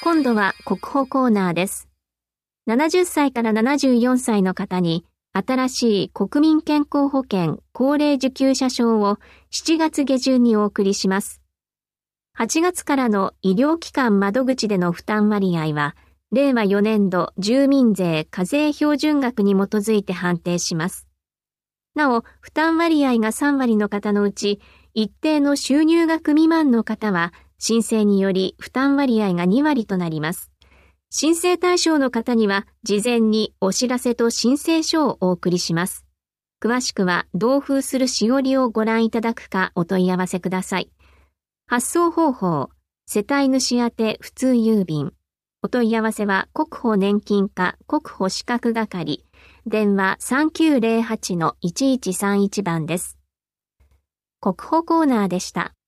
今度は国保コーナーです。70歳から74歳の方に新しい国民健康保険高齢受給者証を7月下旬にお送りします。8月からの医療機関窓口での負担割合は、令和4年度住民税課税標準額に基づいて判定します。なお、負担割合が3割の方のうち、一定の収入額未満の方は、申請により負担割合が2割となります。申請対象の方には、事前にお知らせと申請書をお送りします。詳しくは、同封するしおりをご覧いただくかお問い合わせください。発送方法、世帯主宛て普通郵便。お問い合わせは、国保年金課国保資格係。電話 3908-1131 番です。国保コーナーでした。